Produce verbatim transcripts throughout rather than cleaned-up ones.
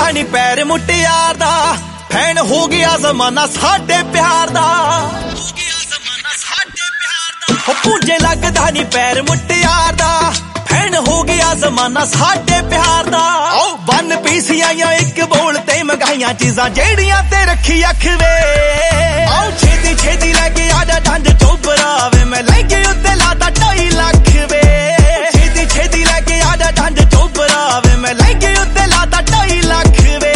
ਲੱਗਦਾ ਨੀ ਪੈਰ ਮੁਟਿਆਰ ਦਾ ਫੈਨ ਹੋ ਗਿਆ ਜ਼ਮਾਨਾ ਸਾਡੇ ਪਿਆਰ ਦਾ ਹੋ ਗਿਆ ਜ਼ਮਾਨਾ ਸਾਡੇ ਪਿਆਰ ਦਾ ਹੋ ਪੂੰਝੇ ਲੱਗਦਾ ਨੀ ਪੈਰ ਮੁਟਿਆਰ ਦਾ ਫੈਨ ਹੋ ਗਿਆ ਜ਼ਮਾਨਾ ਸਾਡੇ ਪਿਆਰ ਦਾ ਓ ਵਨ ਪੀਸੀਆਂ ਇੱਕ ਬੋਲ ਤੇ ਮਗਾਈਆਂ ਚੀਜ਼ਾਂ ਜਿਹੜੀਆਂ ਤੇ ਰੱਖੀ ਅੱਖ ਵੇ ਆਓ ਛੇਤੀ ਛੇਤੀ ਲੈ ਕੇ ਆ ਜਾ ਡੰਡ ਚੋਬਰਾ ਵੇ ਮੈਂ ਲਹਿੰਗੇ ਉੱਤੇ ਲਾਤਾ ਢਾਈ ਲੱਖ ਵੇ ਛੇਤੀ ਛੇਤੀ ਲੈ ਕੇ ਆ ਜਾ ਡੰਡ ਚੋਬਰਾ ਵੇ ਮੈਂ ਲਹਿੰਗੇ ਉੱਤੇ ਲਾਤਾ ਢਾਈ ਲੱਖ ਵੇ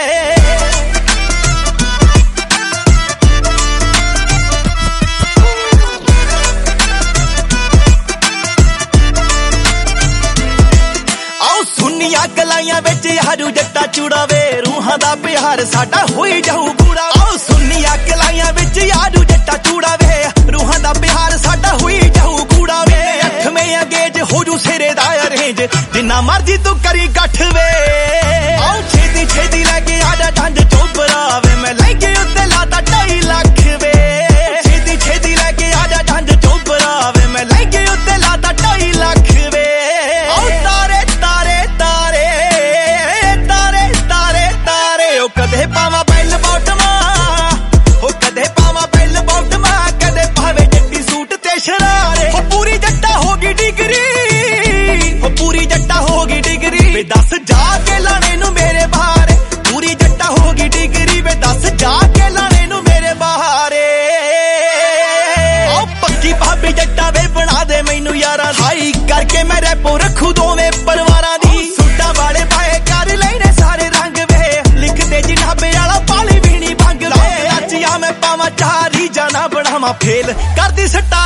ਕਲਾਈਆਂ ਵਿੱਚ ਯਾਰੂ ਜੱਟਾ ਚੂੜਾ ਵੇ ਰੂਹਾਂ ਦਾ ਪਿਆਰ ਸਾਡਾ ਹੋਈ ਜਾਊ ਪੂਰਾ ਆਓ ਸੁੰਨੀਆਂ ਕਲਾਈਆਂ ਵਿੱਚ ਯਾਰੂ ਜੱਟਾ ਚੂੜਾ ਵੇ ਰੂਹਾਂ ਦਾ ਪਿਆਰ ਸਾਡਾ ਹੋਈ ਜਾਊ ਪੂਰਾ ਵੇ ਅੱਠਵੇਂ ਅੰਗੇਜ ਹੋ ਜੂ ਸਿਰੇ ਦਾ ਅਰੇਂਜ ਜਿੰਨਾ ਮਰਜੀ ਤੂੰ ਕਰੀ ਗੱਠ ਵੇ ਆਓ ਛੇਤੀ ਛੇਤੀ ਲੈ ਕੇ ਆ ਜਾ ਡੰਡ ਚੋਬਰਾ ਵੇ ਮੈਂ ਲਹਿੰਗੇ ਉੱਤੇ ਲਾਤਾ ਢਾਈ ਲੱਖ ਵੇ ਛੇਤੀ ਛੇਤੀ ਲੈ ਕੇ ਆ ਜਾ ਡੰਡ ਚੋਬਰਾ ਵੇ ਮੈਂ ਲਹਿੰਗੇ ਉੱਤੇ ਲਾਤਾ ਢਾਈ ਲੱਖ ਵੇ ਆਓ ਤਾਰੇ ਤਾਰੇ ਤਾਰੇ ਕਦੇ ਪਾਵਾਂ ਬੈਲ ਬਾਟਮਾਂ ਹੋ ਕਦੇ ਪਾਵਾਂ ਬੈਲ ਬਾਟਮਾਂ ਕਦੇ ਪਾਵੇ ਜੱਟੀ ਸੂਟ ਤੇ ਸ਼ਰਾਰੇ ਹੋ ਪੂਰੀ ਜੱਟਾ ਹੋ ਗਈ ਡਿਗਰੀ ਹੋ ਪੂਰੀ ਜੱਟਾ ਹੋ ਗਈ ਡਿਗਰੀ ਵੇ ਦੱਸ ਜਾ ਕੇ ਲਾਣੇ ਨੂੰ ਮੇਰੇ ਬਾਹਰ ਪੂਰੀ ਜੱਟਾ ਹੋ ਗਈ ਡਿਗਰੀ ਵੇ ਦੱਸ ਜਾ ਕੇ ਲਾਣੇ ਨੂੰ ਮੇਰੇ ਬਾਹਰ ਓ ਪੱਕੀ ਭਾਬੀ ਜੱਟਾ ਵੇ ਬਣਾ ਦੇ ਮੈਨੂੰ ਯਾਰਾਂ ਹਾਈ ਕਰਕੇ ਮੈਂ ਰੈਪੋ ਰੱਖੂ ਦੋਵੇਂ ਪਰਿਵਾਰਾਂ ਦੀ ਸੂਟਾਂ ਵਾਲੇ ਪਾਏ ਕਰ ਲੈਣੇ ਸਾਰੇ ਰੰਗ ਵੇ ਲਿਖਦੇ ਜਨਾਬੇ ਵਾਲਾ ਪਾਲੀ ਵੀ ਨਹੀਂ ਭੰਗ ਵੇ ਨੱਚਿਆ ਮੈਂ ਪਾਵਾਂ ਚਾਰੀ ਜਾਣਾ ਬਣਾਵਾਂ ਫੇਲ ਕਰਦੀ ਸਟਾ